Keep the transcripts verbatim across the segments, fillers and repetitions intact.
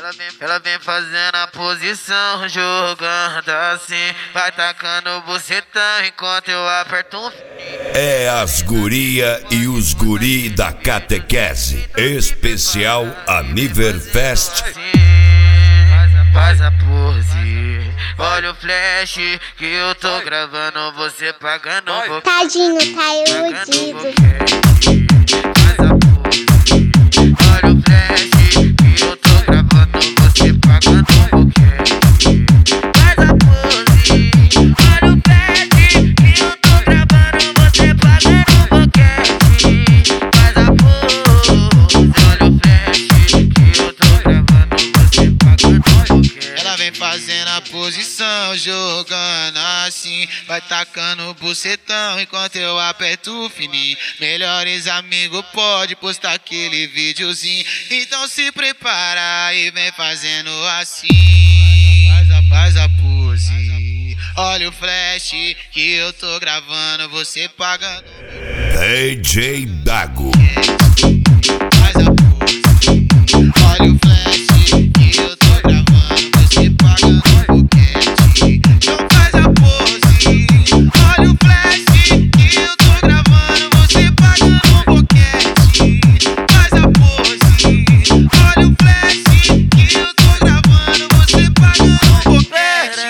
Ela vem, ela vem fazendo a posição, jogando assim, vai tacando o bucetão enquanto eu aperto um fininho. É as guria e os guri da catequese, especial Aniverfest. Faz a pose, olha o flash que eu tô gravando, você pagando um pouquinho. Tadinho, tá iludido. Faz a pose, olha o flash que eu tô gravando, você pagando um pouquinho. Faz a pose, olha o flash que eu tô gravando, você pagando um pouquinho. Faz a pose, olha o flash que eu tô gravando, você pagando um pouquinho. Ela vem fazendo a posição, jogando assim, vai tacando o bucetão enquanto eu aperto o fininho. Melhores amigos pode postar aquele videozinho, então se prepara e vem fazendo assim. Faz a, faz a pose, olha o flash que eu tô gravando, você pagando. D J Dago. Faz a pose, olha o flash que eu tô gravando, você pagando um boquete. Então faz a pose, olha o flash que eu tô gravando, você pagando um boquete. Faz a pose, olha o flash que eu tô gravando, você pagando um boquete.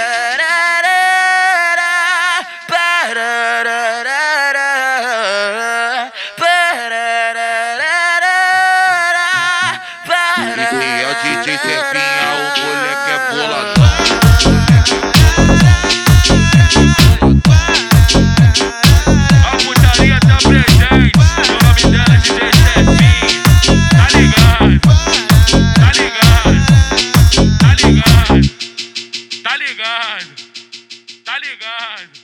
E é o D J Serpinha, o moleque é boladão. A putaria tá presente, o nome dela é D J Serpinha. Tá ligado, tá ligado, tá ligado, tá ligado, tá ligado.